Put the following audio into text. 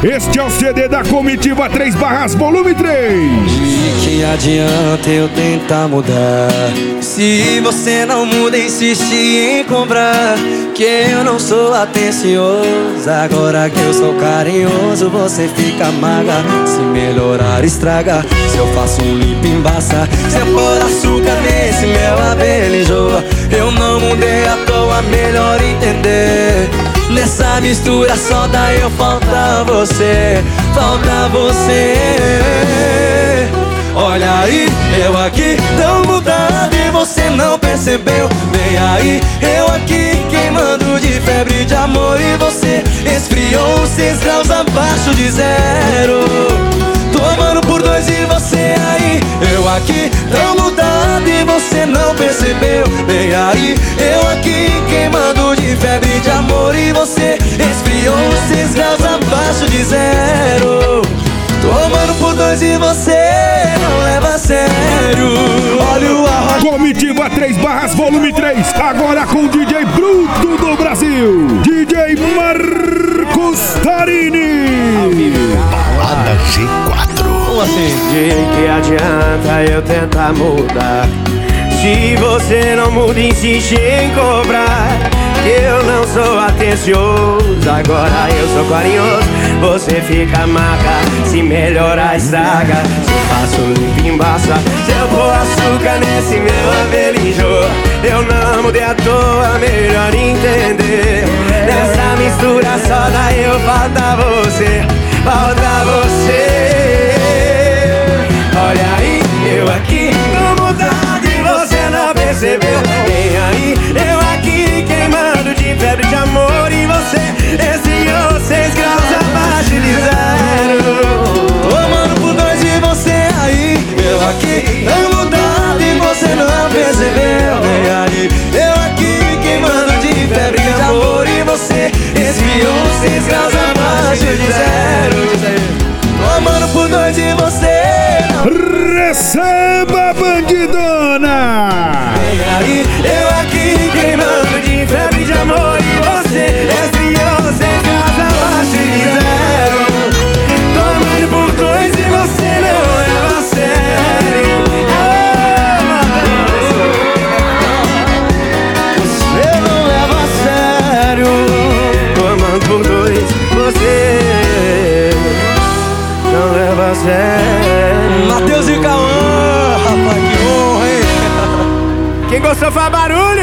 Este é o CD da Comitiva 3 Barras, volume 3. De que adianta eu tentar mudar se você não muda e insiste em comprar? Que eu não sou atencioso, agora que eu sou carinhoso você fica maga. Se melhorar estraga, se eu faço um limpo embaça, se eu pôr açúcar nesse meu abelha enjoa. Eu não mudei à toa, melhor entender. Nessa mistura só dá eu falta você, falta você. Olha aí, eu aqui tão mudado e você não percebeu. Vem aí, eu aqui queimando de febre de amor e você esfriou 6 graus abaixo de zero. Tomando por 2 e você aí, eu aqui tão mudado e você não percebeu. Vem aí, eu aqui queimando de febre de amor e você esfriou 6 graus abaixo de zero. Tomando por 2 e você não leva a sério. Olha o arroz. Comitiva 3 Barras, volume 3. Agora com o DJ Bruto do Brasil, DJ Marcos Tarini. Balada G4. Como assim? De que adianta eu tentar mudar se você não muda e insiste em cobrar? Eu não sou atencioso, agora eu sou carinhoso. Você fica maca, se melhorar estraga. Se eu faço limpo embaça, se eu pôr açúcar nesse meu abelha enjoa. Eu não mudei à toa, melhor entender. Nessa mistura só dá eu falta você, falta você. Olha aí, eu aqui tô mudado e você não percebeu. Vem aí, eu aqui queimando de febre de amor e você esfriou 6 graus abaixo de zero. Tomando por 2 e você aí, eu aqui tão mudado e você não percebeu. Vem aí, eu aqui queimando de febre de amor e você esfriou 6 graus abaixo de zero. Tomando por 2 e você receba a bandidona. vem aí, eu aqui queimando de febre de amor e você esfriou 6 graus abaixo de zero. Tomando por 2 e você não leva a sério. Você não leva a sério. Tomando por 2, você não leva a sério. Matheus e Cauã, rapaz, que honra, hein? Quem gostou faz barulho.